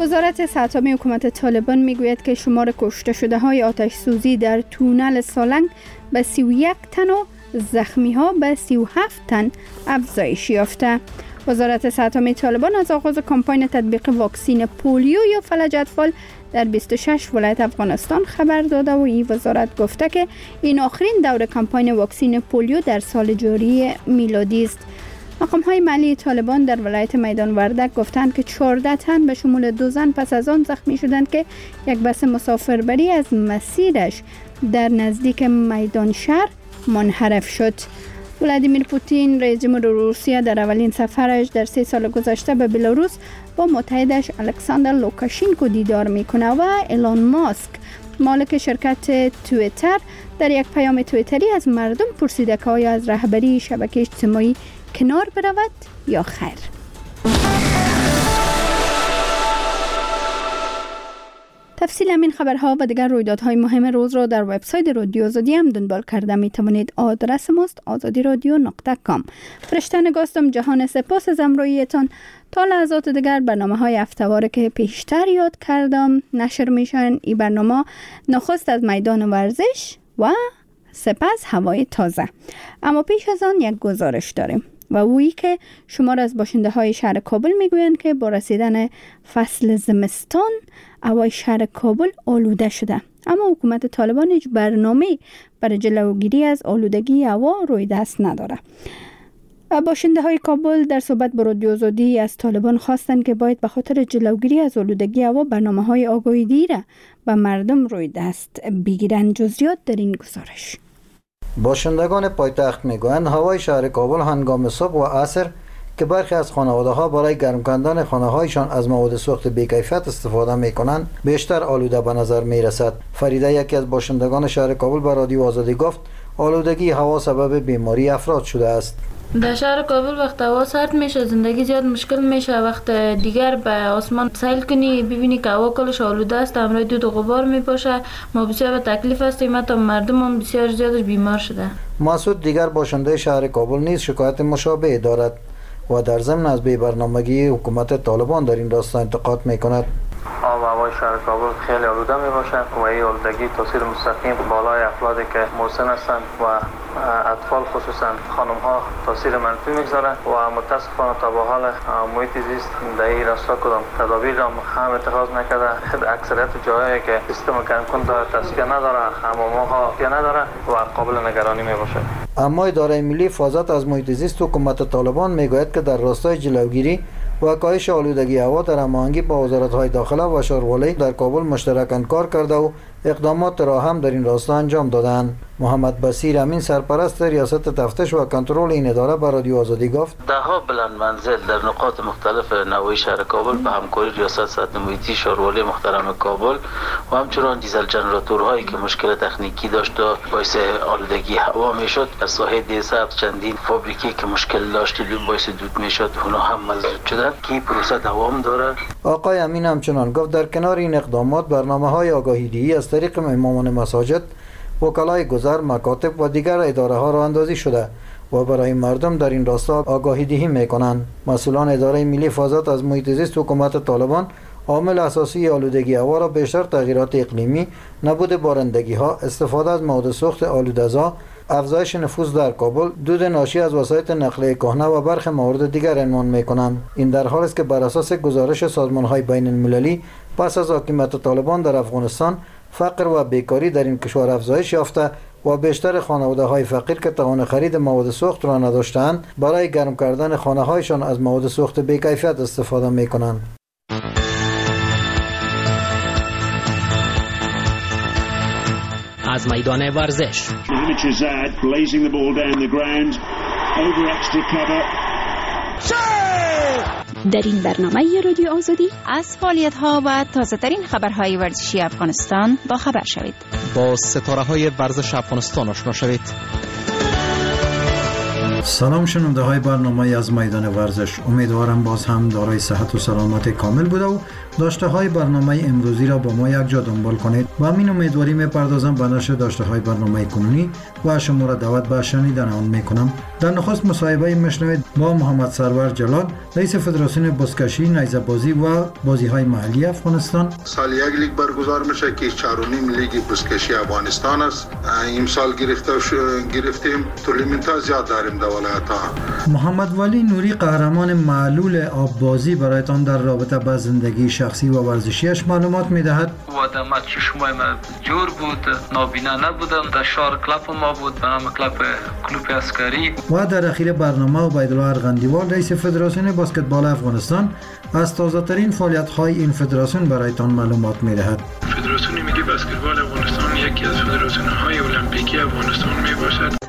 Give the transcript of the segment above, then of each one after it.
وزارت صحت حکومت طالبان میگوید که شمار کشته شده های آتش سوزی در تونل سالنگ به 31 تن و زخمی ها به 37 تن افزایش یافته. وزارت صحت طالبان از آغاز کمپاین تطبیق واکسین پولیو یا فلج اطفال در 26 ولایت افغانستان خبر داده و این وزارت گفته که این آخرین دور کمپاین واکسین پولیو در سال جاری میلادی است. مقام های محلی طالبان در ولایت میدان وردک گفتند که 14 تن به شمول 2 زن پس از آن زخمی شدند که یک بس مسافربری از مسیرش در نزدیک میدان شهر منحرف شد. ولادیمیر پوتین رئیس جمهور روسیه در اولین سفرش در 3 سال گذشته به بلاروس با متحدش الکساندر لوکاشنکو دیدار میکنه و ایلان ماسک مالک شرکت توییتر در یک پیام توییتری از مردم پرسیده که آیا از رهبری شبکه اجتماعی کنار برود یا خیر. تفصیل همین خبرها و دیگر رویدادهای مهم روز را در وبسایت رادیو آزادی هم دنبال کرده می توانید. آدرس ماست azadiradio.com. فرشته نگاستم جهان سپاس از همراهیتان. تا لحظات دیگر برنامه‌های هفته‌واره که پیشتر یاد کردم نشر میشن. این برنامه نخست از میدان ورزش و سپس هوای تازه. اما پیش از آن یک گزارش داریم و وی که شمار از باشنده های شهر کابل میگویند که با رسیدن فصل زمستان هوای شهر کابل آلوده شده، اما حکومت طالبان هیچ برنامه برای جلوگیری از آلودگی هوا روی دست نداره. باشنده های کابل در صحبت با رادیو آزادی از طالبان خواستند که باید به خاطر جلوگیری از آلودگی هوا برنامه های آگاهی دیره به مردم روی دست بگیرند. جزئیات در این گزارش. باشندگان پایتخت میگویند هوای شهر کابل هنگام صبح و عصر که برخی از خانواده‌ها برای گرم کردن خانه‌هایشان از مواد سوخت بی‌کیفیت استفاده می‌کنند بیشتر آلوده به نظر می‌رسد. فریده یکی از باشندگان شهر کابل به رادیو آزادی گفت آلودگی هوا سبب بیماری افراد شده است. در شهر کابل وقت هوا سرد میشه زندگی زیاد مشکل میشه. وقت دیگر به آسمان سیل کنی ببینی که هوا کلش آلوده است، همراه دود و غبار میپاشه. ما بسیار به تکلیف هستیم، حتی مردم هم بسیار زیادش بیمار شده. مسعود دیگر باشنده شهر کابل نیز شکایت مشابه دارد و در ضمن از بی‌برنامگی حکومت طالبان در این راستا انتقاد میکند. آب و هوای شهر کابل خیلی آلوده می باشد و این آلودگی تاثیر مستقیم بالای افرادی که مسن هستند و اطفال خصوصا خانم ها تاثیر منفی میگذاره و متاسفانه تا به حال محیط زیست در این راستا کدام تدابیر را هم اتخاذ نکرده. اکثریت جاهایی که سیستم گرمکن داره تصفیه نداره، حمام‌ها تصفیه نداره و قابل نگرانی می باشد. اما اداره ملی حفاظت از محیط زیست حکومت طالبان میگوید که در راستای جلوگیری و کاهش آلودگی هوا در هماهنگی با وزارت‌های داخله و شاروالی در کابل مشترکاً کار کرده و اقدامات را هم در این راستا انجام دادند. محمد بصیر امین سرپرست ریاست تفتیش و کنترل این اداره به رادیو آزادی گفت ده‌ها بلند منزل در نقاط مختلف نواحی شهر کابل به همکاری ریاست صحت محیطی شاروالی محترم کابل و همچنان دیزل جنراتورهایی که مشکل تکنیکی داشت و باعث آلودگی هوا میشد در ساحه دیسات چندین فابریکی که مشکل داشت باعث دود میشد اونها هم مزدود شدند که پروسه دوام داره. آقای امین همچنان گفت در کنار این اقدامات برنامه‌های آگاهی‌دهی از طریق امامان مساجد، وکلای گذر، مکاتب و دیگر اداره ها راه اندازی شده و برای مردم در این راستا آگاهی دهی میکنند. مسئولان اداره ملی حفاظت از محیط زیست حکومت طالبان عامل اساسی آلودگی هوا را بیشتر تغییرات اقلیمی، نبود بارندگی ها، استفاده از مواد سوخت آلوده‌زا، افزایش نفوذ در کابل، دود ناشی از وسایط نقلیه کهنه و برخی موارد دیگر عنوان میکنند. این در حالی است که بر اساس گزارش سازمان‌های بین المللی پس از حاکمیت طالبان در افغانستان فقر و بیکاری در این کشور افزایش یافته و بیشتر خانواده‌های فقیر که توان خرید مواد سوخت را نداشتند برای گرم کردن خانه‌هایشان از مواد سوخت بی‌کیفیت استفاده می‌کنند. از میدان ورزش در این برنامه رادیو آزادی از فعالیت‌ها و تازه‌ترین خبرهای ورزشی افغانستان با خبر شوید. با ستاره‌های ورزش افغانستان آشنا شوید. سلام شنونده های برنامه از میدان ورزش. امیدوارم باز هم دارای صحت و سلامت کامل بوده و داشته های برنامه امروزی را با ما یک جا دنبال کنید و همین امیدواری می‌پردازم به نشر داشته های برنامه کنونی و شما را دعوت به شنیدن آن می‌کنم. در نخست مصاحبه میشنوید با محمد سرور جلال، رئیس فدراسیون بزکشی، نیزه بازی و بازی های محلی افغانستان. سال یک لیگ برگزار میشه که 4.5 لیگ بزکشی افغانستان است. این سال گرفتیم تورنمنت ها زیاد داریم در ولایت ها. محمد ولی نوری، قهرمان معلول آب بازی، برایتان در رابطه با زندگی شخصی و ورزشیش معلومات میدهد. و در مات چشمای ما جور بود، نابینا نبودم. در شهر کلاب ما بود به نام کلاب عسکری. و در اخیر برنامه عبیدالله ارغندیوال، رئیس فدراسیون بسکتبال افغانستان، از تازه ترین فعالیت های این فدراسیون برایتان معلومات میدهد. فدراسیون ملی بسکتبال افغانستان یکی از فدراسیون های المپیکی افغانستان می باشد.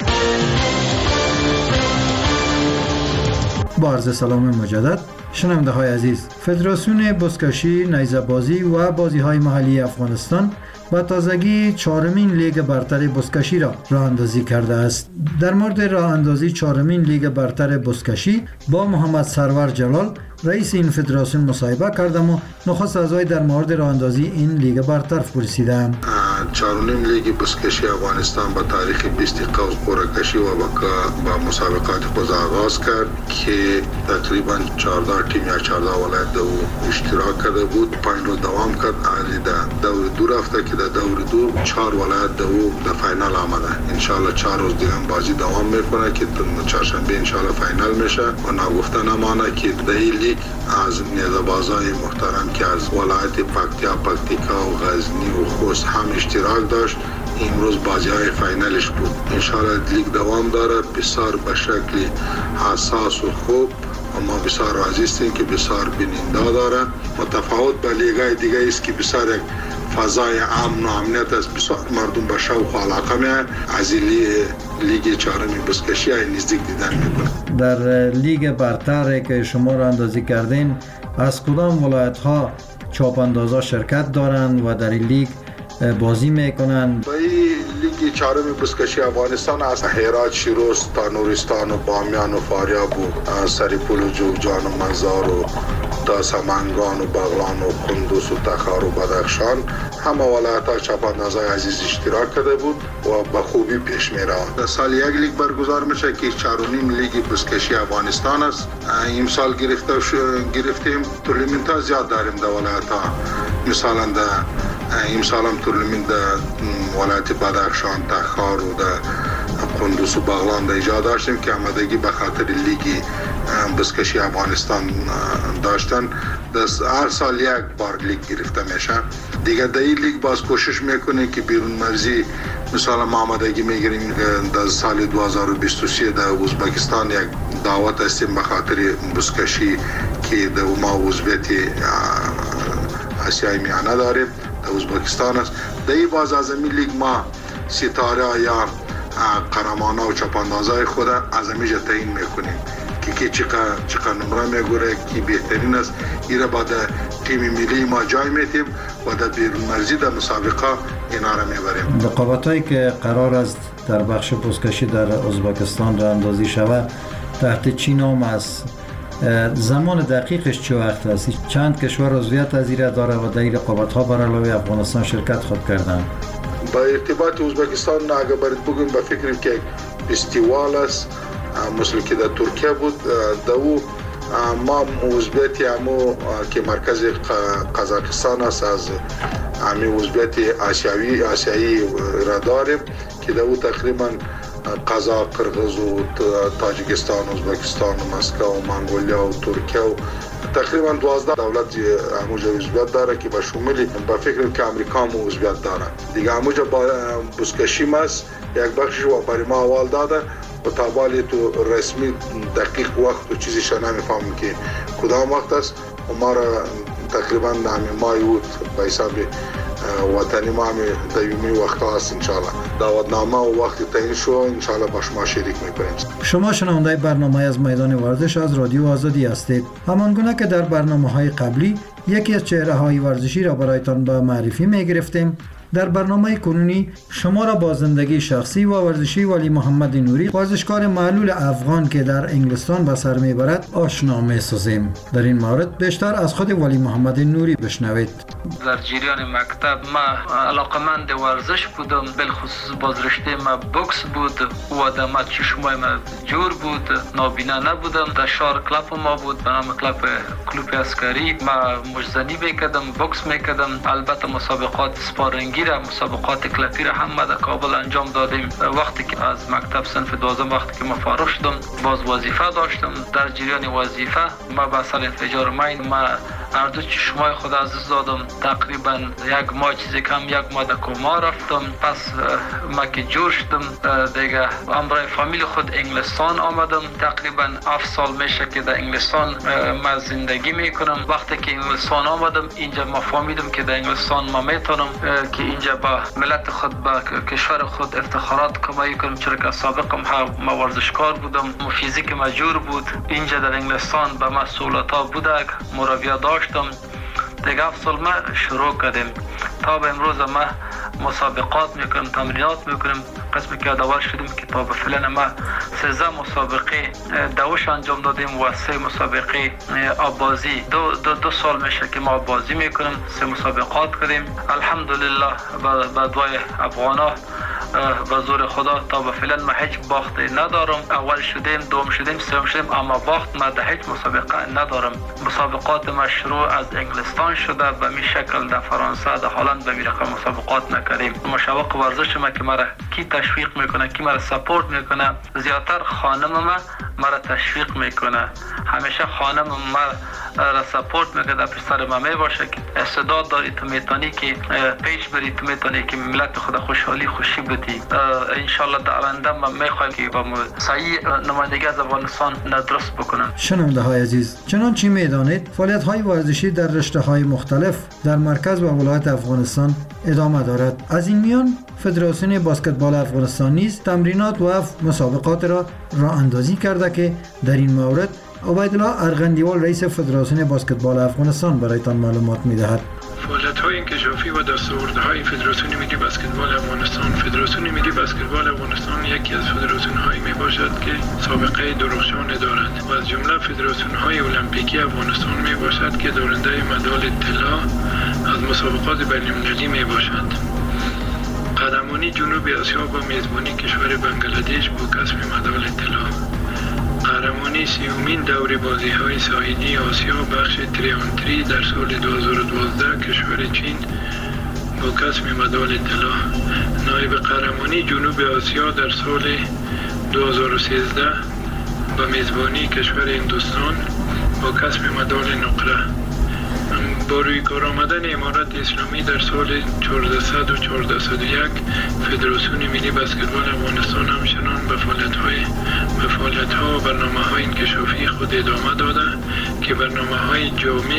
با عرض سلام مجدد شنونده های عزیز، فدراسیون بزکشی، نیزه بازی و بازی های محلی افغانستان با تازگی 4مین لیگ برتر بزکشی را راه اندازی کرده است. در مورد راه اندازی 4مین لیگ برتر بزکشی با محمد سرور جلال، رئیس این فدراسیون، مصاحبه کردم و نخست از وی در مورد راه اندازی این لیگ برتر پرسیدم. 4.5 لیگ بزکشی افغانستان با تاریخ 20 قوس قرعه کشی و با مسابقات خود آغاز کرد که تقریبا 14 تیم یا 14 ولایت او اشتراک کرده بود. 5 روز دوام کرد. علی در دور دو رفته که در دور دو 4 ولایت او در فینال آمده. انشالله 4 روز دیگه بازی دوام میکنه که چهارشنبه انشالله فینال میشه و نگفته نمانه که در این لیگ از نیزه‌بازای محترم که از ولایت پکتیکا و غزنی و خوست هم اشتراک داشت، امروز بازی های فینالش بود. انشالله لیگ دوام داره، بسیار به شکل حساس و خوب. ما بسیار راضی هستیم که بسیار بیننده داره. متفاوت با لیگای دیگه است که بسیار یک فضای امن و امنیت است. بسیار مردم به شوق و علاقه میان از لیگ 4 بزکشی های نزدیک دیدن میکنه. در لیگ برتر که شما را اندازی کردین، از کدام ولایت ها چاپ اندازا شرکت دارند و در این لیگ بازی میکنن؟ با این لیگ 4 بزکشی افغانستان از هرات، شیراز تا نورستان و بامیان و فاریاب و سریپول و جوگجان و منزار و تا سمنگان و بغلان و قندوز و تخار و بدخشان همه ولایت ها چاپ اندازای عزیز اشتراک کرده بود و به خوبی پیش می روند. سال یک لیگ برگزار میشه که 4.5 لیگ بزکشی افغانستان است. این سال گرفتیم تورنمنت ها زیاد داریم در ولایت ها. مثلا این سال هم تورنمنت در ولایت بدخشان، تخار و در قندوز و بغلان در ایجاد داشتیم که آمدگی به خاطر لیگ بزکشی افغانستان داشتن. هر سال یک بار لیگ گرفته میشه. دیگه در این لیگ باز کوشش میکنه که بیرون مرزی، مثلا ما آمدگی میگیریم در سال 2023 در ازبکستان یک دعوت هستیم به خاطر بزکشی که در ما عضویت آسیای میانه داریم در ازبکستان است. در این باز از این لیگ ما ستاره یا قهرمانا و چاپاندازای خود از همیشه تعیین میکنیم که چقدر نمره میگوره که بهترین است. ایره بعد تیم ملی ما جای میتیم و در بیرون مرزی در مسابقه اینا را میبریم. رقابتایی که قرار است در بخش بزکشی در ازبکستان راه اندازی شود تحت چی نام است؟ زمان دقیقش چه وقت است؟ چند کشور عضویت از ایره داره و در این رقابت‌ها بر علاوه افغانستان شرکت خود کردن؟ با ارتباط ازبکستان اگه برید بگویم به فکر که فستیوال است مثل که در ترکیه بود. در او ما عضویت همو که مرکز قزاقستان است از همین عضویت آسیایی را داریم که در او تقریبا قزاق، قرغز و تاجیکستان، ازبکستان و مسکو و منگولیا و ترکیه و تقریبا 12 دولت هموجه عضویت داره که به شمول به فکر که امریکا هم عضویت داره. دیگه هموجه با بزکشی است یک بخشش و برای ما اول داده و تابالی تو رسمی دقیق وقت و چیزیش نمیفهمم که کدام وقت است و ما را تقریبا مای بود به حساب وطنی ما همی دیومی وقت هست. انشاءالله دعوتنامه و وقت تعیین شو انشاءالله با شما شریک میکنیم. شما شنونده برنامه از میدان ورزش از رادیو آزادی هستید. همانگونه که در برنامه های قبلی یکی از چهره های ورزشی را برایتان به معرفی میگرفتیم، در برنامه کنونی شما را با زندگی شخصی و ورزشی ولی محمد نوری، ورزشکار معلول افغان که در انگلستان به سر میبرد، آشنا می‌سازیم. در این مورد بیشتر از خود ولی محمد نوری بشنوید. در جریان مکتب ما علاقمند ورزش بودم، بالخصوص باز رشته ما بوکس بود و در ما چشمای ما جور بود، نابینا نبودم. در شهر کلاب ما بود به نام کلاب عسکری. ما مجزنی میکردم، بوکس میکردم. البته مسابقات سپارینگی را، مسابقات کلپی را هم ما در کابل انجام دادیم. وقتی که از مکتب صنف 12 وقتی که ما فارغ شدم باز وظیفه داشتم. در جریان وظیفه ما به اثر انفجار مین ما هر دو چشمای خود از دست دادم. تقریبا یک ماه چیزی کم یک ماه در کما رفتم. پس ما که جور شدم دیگه امرای فامیل خود انگلستان آمدم. تقریبا 7 سال میشه که در انگلستان ما زندگی میکنم. وقتی که انگلستان آمدم اینجا ما فهمیدم که در انگلستان ما میتونم که اینجا با ملت خود، با کشور خود افتخارات کمایی کنم، چرا که سابقا ما ورزشکار بودم، فیزیک ما جور بود. اینجا در انگلستان به ما سهولت‌ها بوده، مراویه داشتم. دیگه 7 سال ما شروع کردیم تا به امروز ما مسابقات میکنیم، تمرینات میکنیم. قسمی که یادآور شدیم که تا به فعلا ما 13 مسابقه دوش انجام دادیم و 3 مسابقه آبازی. دو سال میشه که ما آبازی میکنیم. 3 مسابقات کردیم الحمدلله با دعای افغانا و زور خدا. تا به فعلا ما هیچ باختی ندارم. اول شدیم، دوم شدیم، سوم شدیم، اما باخت ما در هیچ مسابقه ندارم. مسابقات ما شروع از انگلستان شده، به می شکل در فرانسه، در هلند به می رقم مسابقات نکردیم. مشوق ورزش ما که مرا کی تشویق میکنه، کی مرا سپورت میکنه، زیادتر خانم ما مرا تشویق میکنه. همیشه خانم ما را سپورت میکنه، پسر ما میباشه که استعداد داری، تو میتونی که پیش بری، تو میتونی که ملت خود خوشی بدی. انشالله در آینده ما میخوایم که با صحیح نمایندگی از افغانستان درست بکنم. شنونده های عزیز، چنانچه میدانید فعالیت های ورزشی در رشته های مختلف در مرکز و ولایت افغانستان ادامه دارد. از این میان فدراسیون بسکتبال افغانستان نیز تمرینات و مسابقات را راه اندازی کرده که در این مورد عبیدالله ارغندیوال رئیس فدراسیون بسکتبال افغانستان برایتان معلومات می‌دهد. فعالیت‌های انکشافی و دستاوردهای فدراسیون ملی بسکتبال افغانستان. فدراسیون ملی بسکتبال افغانستان یکی از فدراسیون‌هایی میباشد که سابقه درخشان دارد و از جمله فدراسیون‌های المپیکی افغانستان میباشد که دارنده مدال طلا از مسابقات بین‌المللی میباشد. قهرمانی جنوب آسیا با میزبانی کشور بنگلادش با کسب مدال طلا. قهرمانی 30مین دور بازی‌های ساحلی آسیا بخش 3-on-3 در سال 2012 کشور چین با کسب مدال طلا. نایب قهرمانی جنوب آسیا در سال 2013 با میزبانی کشور هندوستان با کسب مدال نقره. با روی کار آمدن امارات اسلامی در سال 1400 و 1401 فدراسیون ملی بسکتبال افغانستان همچنان به فعالیت‌ها و برنامه‌های انکشافی خود ادامه داده که برنامه‌های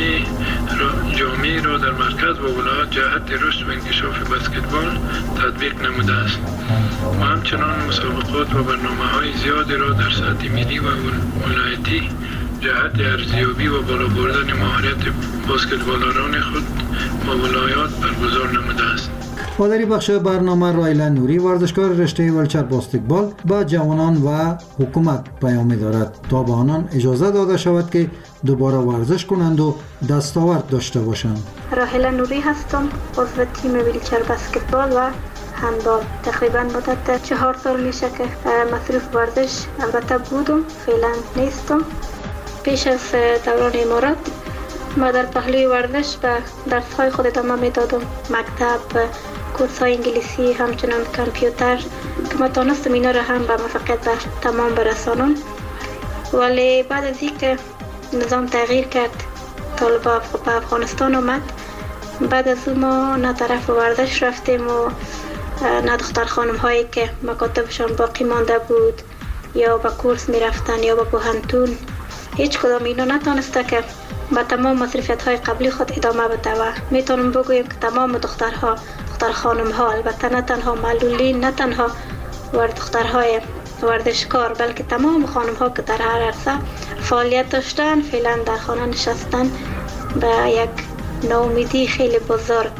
جامع را در مرکز و ولایات جهت رشد و انکشاف بسکتبال تطبیق نموده است و همچنان مسابقات و برنامه‌های زیادی را در سطح ملی و ولایتی جهت ارزیابی و بالا بردن مهارت بسکتبالران خود با ولایات برگزار نموده است. و در بخش برنامه رایلا نوری ورزشکار رشته ولچر بسکتبال با جوانان و حکومت پیام دارد تا به آنان اجازه داده شود که دوباره ورزش کنند و دستاورد داشته باشند. راهلا نوری هستم، عضو تیم ولچر بسکتبال و هندبال. تقریبا مدت 4 سال میشه که مصروف ورزش البته بودم، فعلا نیستم. پیش از دوران امارات ما در پهلوی ورزش به درس‌های خود ادامه میدادم، مکتب، کورس‌های انگلیسی، همچنان کامپیوتر که ما تانستم اینا را هم به موفقیت تمام برسانم. ولی بعد از اینکه نظام تغییر کرد، طالبان به افغانستان آمد، بعد از اون ما نه طرف ورزش رفتیم و نه دختر خانم هایی که مکاتبشان باقی مانده بود یا به کورس می رفتن یا به پوهنتون، هیچ کدام اینا نتانسته که با تمام مصروفیت های قبلی خود ادامه بده و میتونم بگویم که تمام دختر خانم ها، البته نه تنها معلولین، نه تنها دخترهای ورزشکار، بلکه تمام خانم ها که در هر عرصه فعالیت داشتن فعلا در خانه نشستن به یک ناامیدی خیلی بزرگ.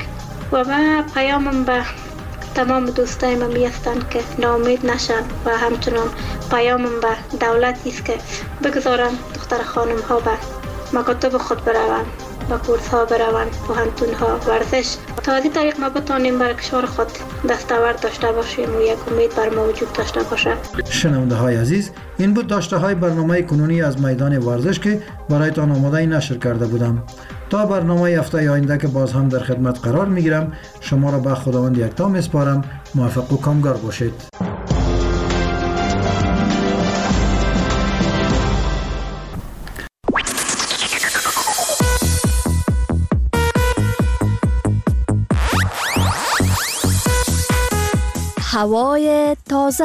و من پیامم به تمام دوستای من میستند که ناامید نشن و همچنان پیامم به دولتی است که بگذارن دختر خانم ها به مکاتب خود بروند، به کورس ها بروند، پوهنتون ها، ورزش، تا از این طریق ما بتانیم بر کشور خود دستاورد داشته باشیم و یک امید بر ما وجود داشته باشه. شنونده های عزیز، این بود داشته های برنامه کنونی از میدان ورزش که برایتان آماده نشر کرده بودم. تا برنامه هفته آینده که باز هم در خدمت قرار میگیرم، شما را به خداوند یکتا میسپارم. موفق و کامگار باشید. هوای تازه.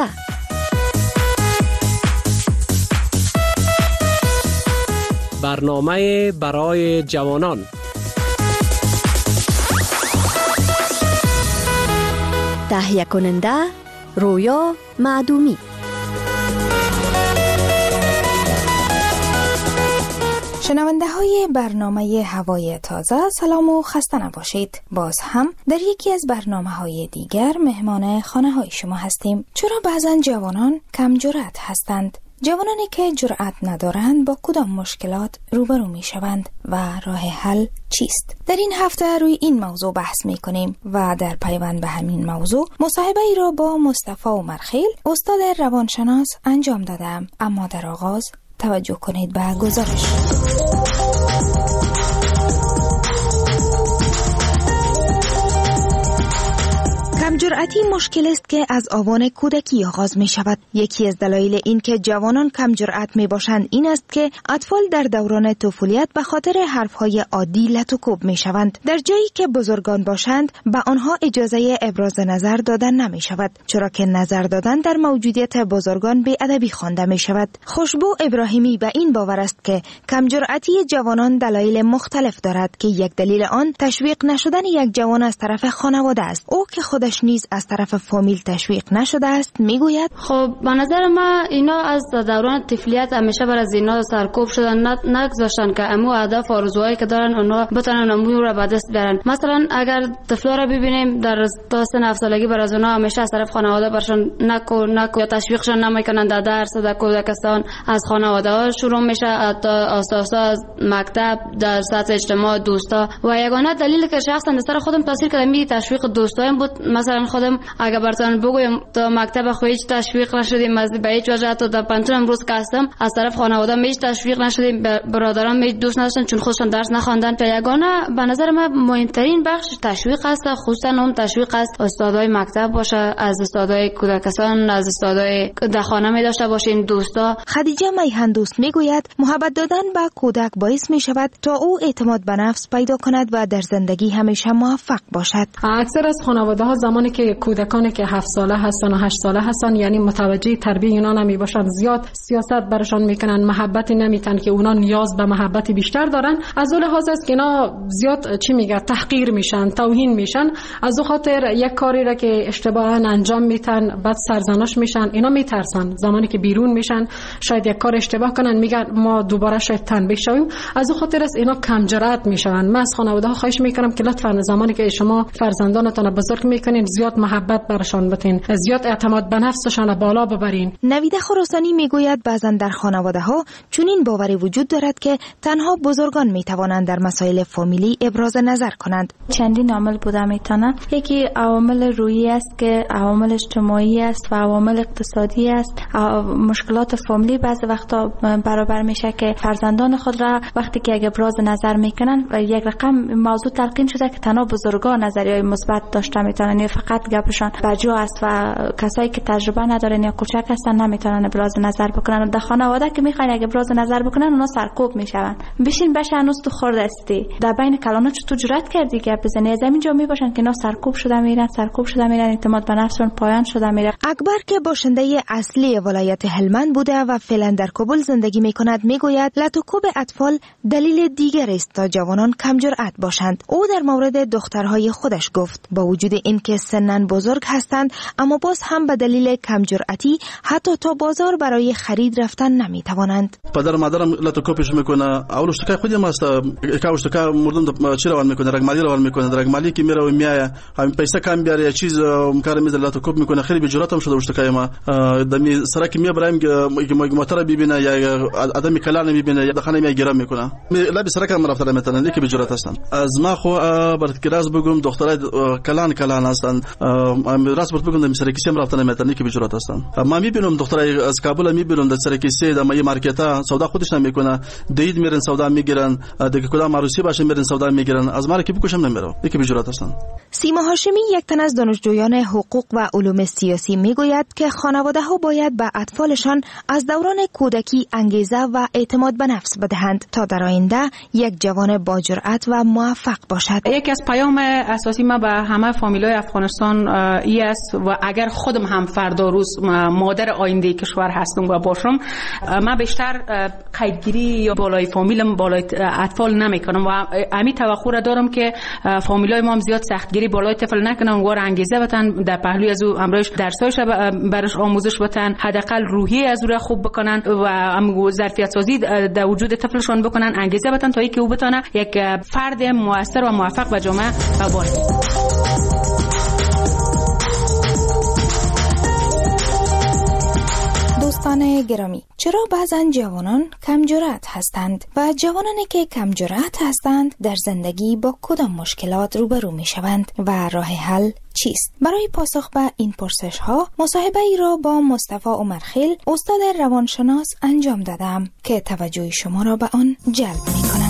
برنامه برای جوانان. تهیه کننده رویا معدومی. شنونده های برنامه هوای تازه، سلام و خسته نباشید. باز هم در یکی از برنامه های دیگر مهمان خانه های شما هستیم. چرا بعضن جوانان کم جرأت هستند؟ جوانانی که جرأت ندارند با کدام مشکلات روبرو می شوند و راه حل چیست؟ در این هفته روی این موضوع بحث می کنیم و در پیوند به همین موضوع مصاحبه ای را با مصطفی عمرخیل، استاد روانشناس انجام دادم. اما در آغاز توجه کنید به گزارش. کمجرأتی مشکل است که از آوان کودکی آغاز می شود. یکی از دلایل این که جوانان کمجرأت می باشند این است که اطفال در دوران طفولیت به خاطر حرفهای عادی لط و کوب می شوند. در جایی که بزرگان باشند به آنها اجازه ابراز نظر دادن نمی شود، چرا که نظر دادن در موجودیت بزرگان بی‌ادبی خوانده می شود. خوشبو ابراهیمی به این باور است که کمجرأتی جوانان دلایل مختلف دارد که یک دلیل آن تشویق نشدن یک جوان از طرف خانواده است. او که خودش نیز از طرف فامیل تشویق نشده است میگوید خب به نظر من اینا از دوران طفولیت همیشه بر از اینا سرکوب شدن، نگذاشتن که امو اهداف و آرزوهایی که دارن اونا بتونن امور رو به دست بیارن. مثلا اگر طفلا رو ببینیم در تا سن 7 سالگی بر از اونا همیشه از طرف خانواده برشون نکو یا تشویقشون نمیکنن در درس در کودکستان. از خانواده ها شروع میشه تا اساسا از مکتب، در سطح اجتماع، دوستا و یگانه دلیلی که شخصا در سر خودم تاثیر کرده می تشویق دوستایم بود. مثلا خودم اگر براتون بگویم تا مکتب خو هیچ تشویق نشدیم، از به هیچ وجه تا پنجم امروز که هستم از طرف خانواده هیچ تشویق نشدیم، برادرام هیچ دوست نداشتن چون خودشون درس نخواندن. یگانه به نظر من مهمترین بخش تشویق است، خصوصا اون تشویق است استادای مکتب باشه، از استادای کودکستان، از استادای در خانه می داشته باشین دوستا. خدیجه میهن دوست میگوید محبت دادن به کودک باعث می شود تا او اعتماد به نفس پیدا کند و در زندگی همیشه موفق باشد. اکثر از خانواده ها زمانی که کودکانی که 7 ساله هستن و 8 ساله هستن یعنی متوجه تربیت اونا نمی باشن، زیاد سیاست برشان میکنن، محبتی نمیتن که اونا نیاز به محبتی بیشتر دارن. از اون لحاظ است که اینا زیاد تحقیر میشن، توهین میشن. از اون خاطر یک کاری را که اشتباها انجام میتن بعد سرزنش میشن. اینا میترسن زمانی که بیرون میشن شاید یک کار اشتباه کنن، میگن ما دوباره شاید تنبیه شویم. از اون خاطر است اینا کم جرأت میشن. من از خانواده ها خواهش میکنم که لطفا زمانی که شما فرزندانتون بزرگ میکنین زیاد محبت برشان بتین، زیاد اعتماد به نفسشان بالا ببرین. نویده خراسانی میگوید بعضا در خانواده ها چنین باوری وجود دارد که تنها بزرگان میتوانند در مسائل فامیلی ابراز نظر کنند. چندین عامل بوده میتونه. یکی عوامل روحی است که عوامل اجتماعی است و عوامل اقتصادی است. مشکلات فامیلی بعضی وقتا برابر میشه که فرزندان خود را وقتی که ابراز نظر میکنن و یک رقم موضوع تلقین شده که تنها بزرگان نظریه مثبت داشته میتونن، فقط گپشان بجا است و کسایی که تجربه ندارن یا کوچک هستن نمیتونن ابراز نظر بکنن. در خانواده که میخواین اگه ابراز نظر بکنن اونا سرکوب میشون. بشین بشه هنوز تو خورد استی در بین کلانو چطور جرأت کردی گپ بزنی؟ از همینجا میباشن که اینا سرکوب شده میرن، اعتماد به نفسشون پایان شده میره. اکبر که باشنده اصلی ولایت هلمند بوده و فعلا در کابل زندگی میکند میگوید لط و کوب اطفال دلیل دیگر است تا جوانان کم جرأت باشند. او در مورد دخترهای خودش گفت با وجود اینکه سنن بزرگ هستند، اما باز هم به دلیل کم جرأتی حتی تا بازار برای خرید رفتن نمی توانند. پدر مادرم لاتوکوپش میکنه، اولش که خودم است کاوش که مردم چرا وان میکنه، رگمالی رو وان میکنه، رگمالی که میره و میایه همین پیسه کم بیاره چیز کار میذاره لاتوکوپ میکنه. خیلی به جرأتم شده وشتکای ما دمی سرک میبرم که موتور ببینه یا آدمی کلان میبینه یا دخانه میگیرم میکنه لابی سرکم رفتن مثلا یکی به جرأت هستن. از ما خو برات کراز بگم دخترای کلان هستن، راست برات بگم سرکیسی رفتن مثلا یکی به جرأت هستن. ما میبینم دخترای از کابل میبینم در سرکیسی در مای مارکتا سودا خودش نمیکنه، دید میرن سودا میگیرن، دیگه کدام عروسی باشه میرن سودا میگیرن، از ما که بکشم نمیره یکی به جرأت هستن. سیما هاشمی یک تن از دانشجویان حقوق و علوم سیاسی میگوید که خانواده‌ها باید به اطفالشان از دوران کودکی انگیزه و اعتماد به نفس بدهند تا در آینده یک جوان با جرأت و موفق باشد. یکی از پیام اساسی ما به همه فامیلای افغانستان ای است و اگر خودم هم فردا روز مادر آینده کشور هستم و باشم، من بیشتر قیدگیری یا بالای فامیلم بالای اطفال نمیکنم و امی توقع را دارم که فامیلای ما هم زیاد سختگیری بالای طفل نکنن، وار انگیزه بتن در پهلوی از او امروز درسایش برش آموزش بتن، حداقل روحی از او را خوب بکنن و ظرفیت سازی در وجود طفلشون بکنن، انگیزه بتن تا اینکه او بتونه یک فرد موثر و موفق به جامعه باشه. دوستان گرامی، چرا بعضن جوانان کم جرأت هستند و جوانانی که کم جرأت هستند در زندگی با کدام مشکلات روبرو می شوند و راه حل چیست؟ برای پاسخ به این پرسش ها مصاحبه ای را با مصطفی عمرخیل استاد روانشناس انجام دادم که توجه شما را به آن جلب می کنم.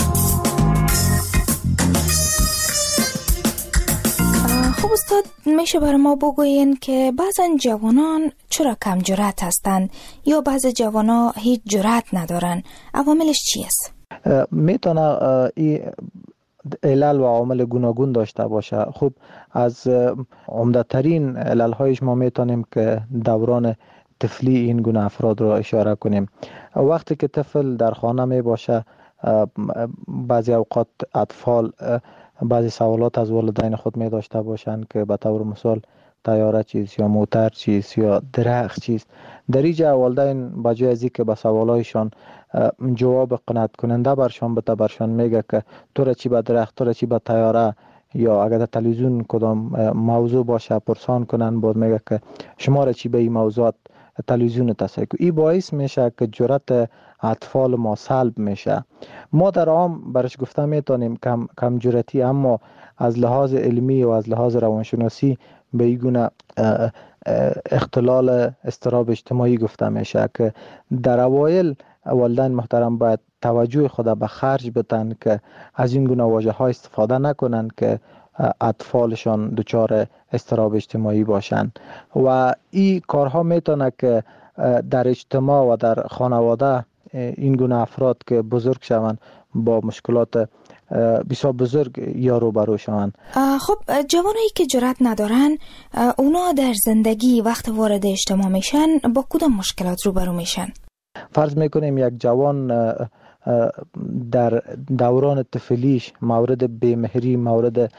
خب استاد، میشه برای ما بگوین که بعضن جوانان چرا کم جرأت هستند یا بعض جوانا هیچ جرأت ندارن؟ عواملش چی است؟ میتونه این علل و عوامل گوناگون داشته باشه. خب از عمده ترین علل هایش ما میتونیم که دوران طفلی این گونه افراد رو اشاره کنیم. وقتی که طفل در خانه می باشه، بعضی اوقات اطفال بعضی سوالات از والدین خود می داشته باشند که به طور مثال تیاره چیست یا موتر چیست یا درخت چیست. در اینجا والدین به جای از اینکه به سوالایشان جواب قناعت کننده برشان بده، برشان میگه که تو را چی به درخت، تو را چی به تیاره، یا اگر در تلویزیون کدام موضوع باشه پرسان کنن، بعد میگه که شما را چی به این موضوعات تلویزیون تصحیح. این باعث میشه که جرأت اطفال ما سلب میشه. ما در عام برش گفته میتونیم کم جرأتی، اما از لحاظ علمی و از لحاظ روانشناسی به این گونه اختلال اضطراب اجتماعی گفته میشه که در اوایل والدین محترم باید توجه خود به خرج بدن که از این گونه واژه ها استفاده نکنن که اطفالشان دچار اضطراب اجتماعی باشن. و این کارها میتونه که در اجتماع و در خانواده این گونه افراد که بزرگ شوند با مشکلات بسیار بزرگ یا روبرو شوند. خب جوانایی که جرأت ندارن، اونا در زندگی وقت وارد اجتماع میشن با کدام مشکلات روبرو میشن؟ فرض میکنیم یک جوان در دوران طفلیش مورد بیمهری، مورد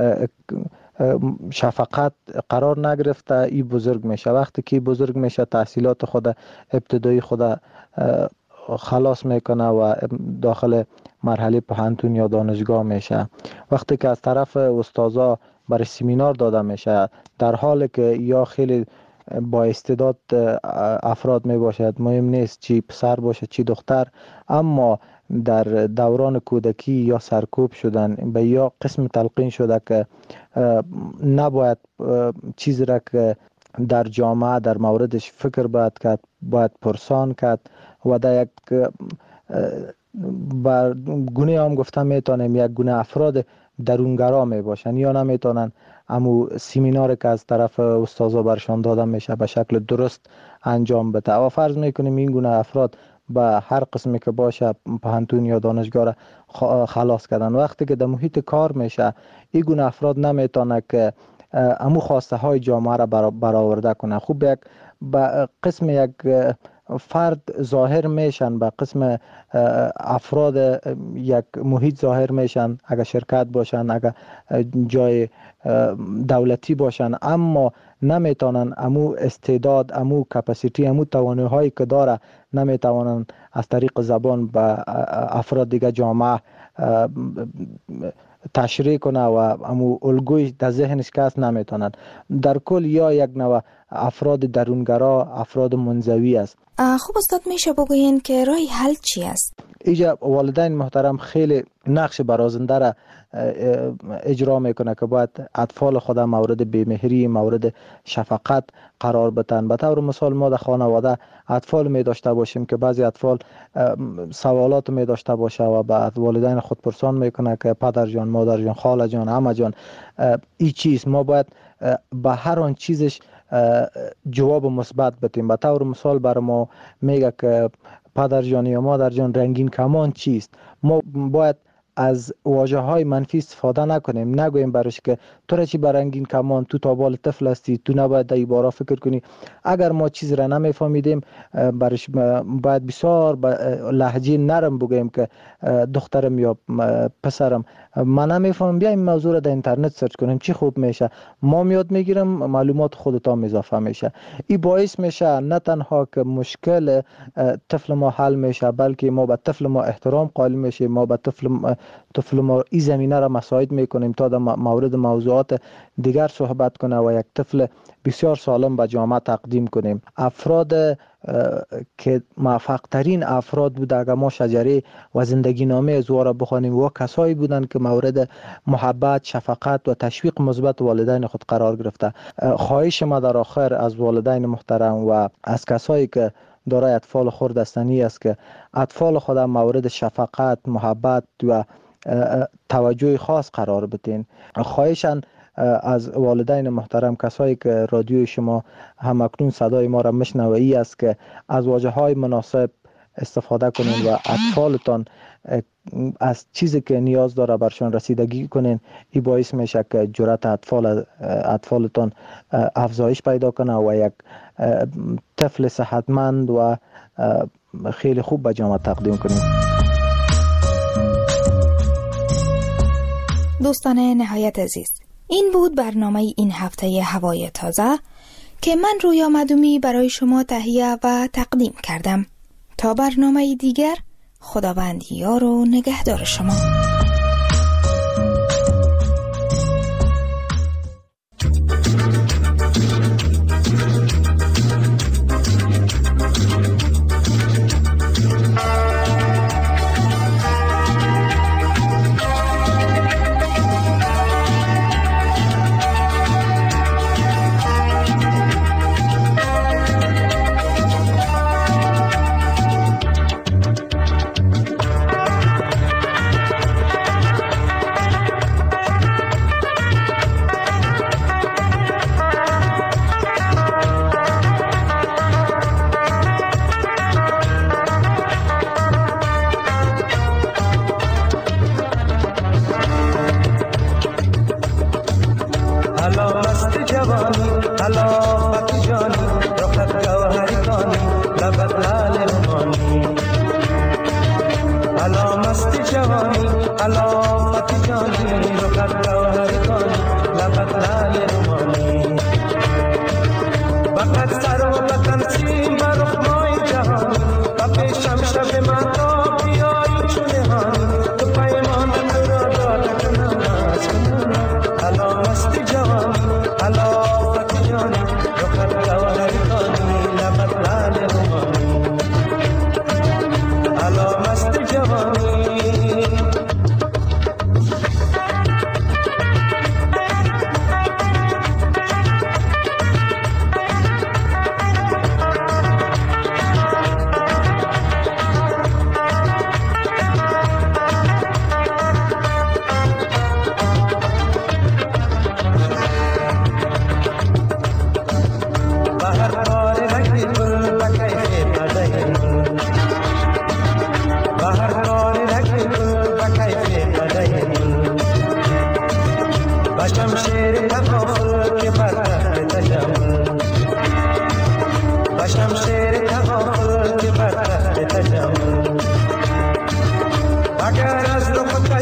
شفقت قرار نگرفته، این بزرگ میشه. وقتی که بزرگ میشه تحصیلات خود ابتدایی خود خلاص میکنه و داخل مرحله پوهنتون یا دانشگاه میشه. وقتی که از طرف استادا برای سمینار داده میشه، در حالی که یا خیلی با استعداد افراد می باشد، مهم نیست چی پسر باشه چی دختر، اما در دوران کودکی یا سرکوب شدن به یا قسم تلقین شده که نباید چیزی را که در جامعه در موردش فکر باید کرد، باید پرسان کرد و در یک بر گونه هم گفتم میتونیم یک گونه افراد درونگرا می باشن یا نمیتونن امو سمیناری که از طرف استادا برشان داده میشه به شکل درست انجام بده. و فرض میکنیم این گونه افراد به هر قسمی که باشه پوهنتون یا دانشگاه را خلاص کردن. وقتی که در محیط کار میشه، این گونه افراد نمیتونه که امو خواسته های جامعه را برآورده کنه. خوب یک قسم یک فرد ظاهر میشن، به قسم افراد یک محیط ظاهر میشن، اگر شرکت باشن، اگر جای دولتی باشن، اما نمیتونن امو استعداد، امو کپاسیتی، امو توانایی هایی که داره نمیتونن از طریق زبان به افراد دیگه جامعه تشریح کنه و امو الگوی در ذهنش کس نمیتونن. در کل یا یک نوع افراد درونگرا، افراد منزوی است. خب استاد میشه بگوین که راه حل چی است؟ اینجا والدین محترم خیلی نقش برازنده را اجرا میکنه که باید اطفال خود مورد بیمهری، مورد شفقت قرار بدن. به طور مثال ما در خانواده اطفال می داشته باشیم که بعضی اطفال سوالات می داشته باشه و بعد والدین خود پرسان میکنه که پدر جان، مادر جان، خاله جان، عمه جان، این چیز ما باید به هر آن چیزش جواب مثبت بدیم. به طور مثال بر ما میگه که پدر جان یا مادر جان رنگین کمان چیست، ما باید از واژه های منفی استفاده نکنیم، نگوییم برش که تو را چی برنگین کمان، تو تا بال طفل هستی، تو نباید در بارا فکر کنی. اگر ما چیز را نمیفهمیدیم برش باید بسیار لهجه نرم بگوییم که دخترم یا پسرم من نمیفهم، بیا این موضوع را در اینترنت سرچ کنیم چی خوب میشه، ما یاد میگیرم، معلومات خودتان اضافه میشه. این باعث میشه نه تنها که مشکل طفل ما حل میشه، بلکه ما به طفل ما احترام قائل میشیم، ما به طفل ما این زمینه را مساعد میکنیم تا در مورد موضوعات دیگر صحبت کنه و یک طفل بسیار سالم به جامعه تقدیم کنیم. افراد که موفق ترین افراد بود اگر ما شجره و زندگی نامه از او را بخوانیم و کسایی بودند که مورد محبت، شفقت و تشویق مثبت والدین خود قرار گرفته. خواهش ما در آخر از والدین محترم و از کسایی که دارای اطفال خردستانی است که اطفال خود مورد شفقت، محبت و توجه خاص قرار بدین. خواهشاً از والدین محترم، کسایی که رادیوی شما هم اکنون صدای ما را میشنوید است که از واژه‌های مناسب استفاده کنین و اطفالتان از چیزی که نیاز داره برشان رسیدگی کنین. این باعث میشه که جرأت اطفالتان افزایش پیدا کنه و یک طفل صحتمند و خیلی خوب به جامعه تقدیم کنیم. دوستان نهایت عزیز، این بود برنامه این هفته هوای تازه که من رویا مدومی برای شما تهیه و تقدیم کردم. تا برنامه دیگر، خداوند یار و نگهدار شما. تجم اگر از رخ